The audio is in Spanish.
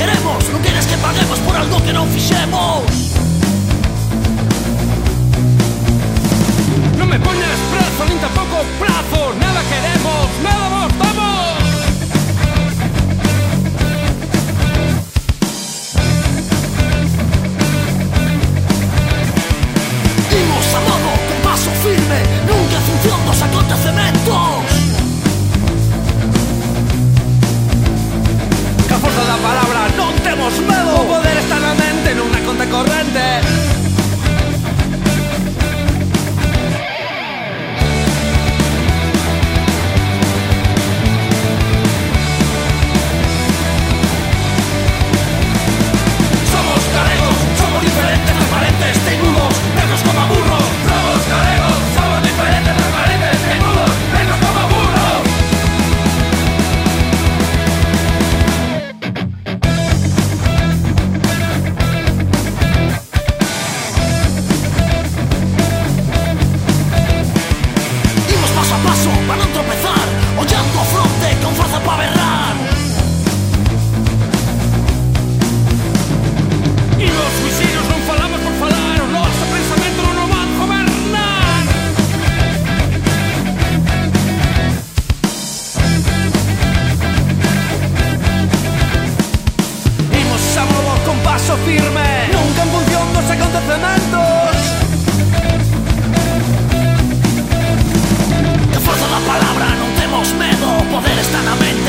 queremos, non queres que paguemos por algo que non fixemos. Non me poñas prazo, nin tampouco plazo. Nada queremos, nada vos damos. Imos a modo, con paso firme, nunca en función dos acontecementos. Que a forza da palabra non temos medo. O poder está na mente nunha conta corrente. Somos galegos, somos diferentes, transparentes, teñudos, negros como burros. Somos galegos, somos diferentes, transparentes, desnudos, negros como burros. Imos paso a paso, para non tropezar, ollando a fronte con forza para berrar. E nos suicidios non falamos por falar. O noso pensamento non o van gobernar. Imos a modo con paso firme, nunca en función dos acontecementos. Que forza da palabra non temos medo, o poder está na mente.